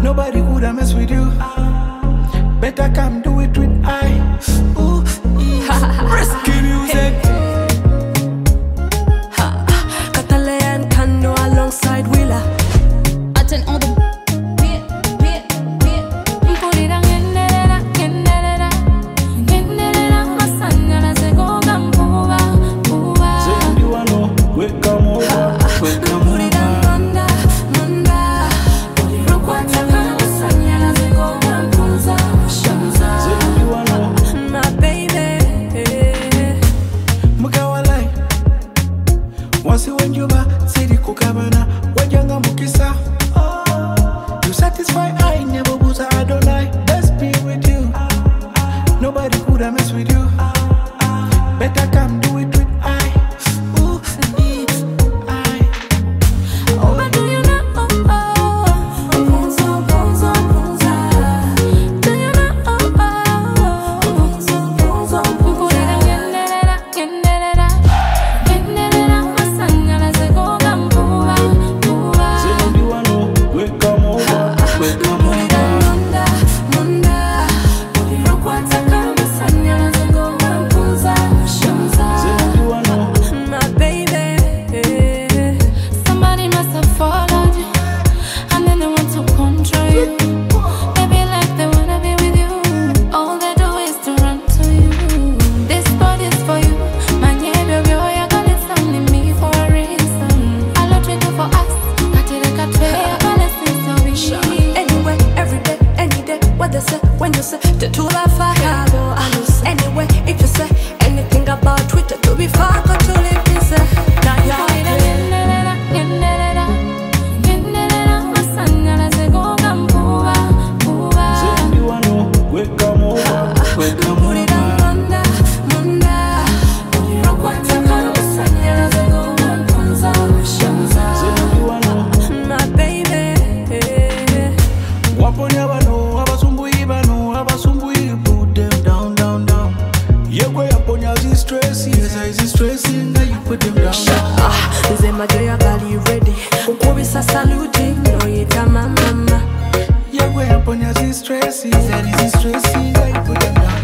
Nobody could have mess with you. Better come do it with I. Ooh, risky music. Catalan Kano alongside Willa. Attend all the beat. Put it on masanya na sego gambuba. Say you wanna wake up over, wake up over. Once when you ba siri kukabana wajanga mukisa. You satisfy I never was I don't lie. Let's be with you. Nobody could have mess with you. Better come do it with I. Ooh, I. Oh, but do you know? Punza. Do you know? Punza. Put it on masanya na sego gambuba. Say you wanna wake up over, wake up over. When you say the two of fire, anyway, if you say anything about Twitter, to be far, got to live this. Now you're Say you wanna wake up over, wake up over. Stressing, now you put them down. Zema Joya Bali ready. Ukubisa saluting, no yeta mama. Yeah, we're up on your stressing, that is stressing, now you put them down.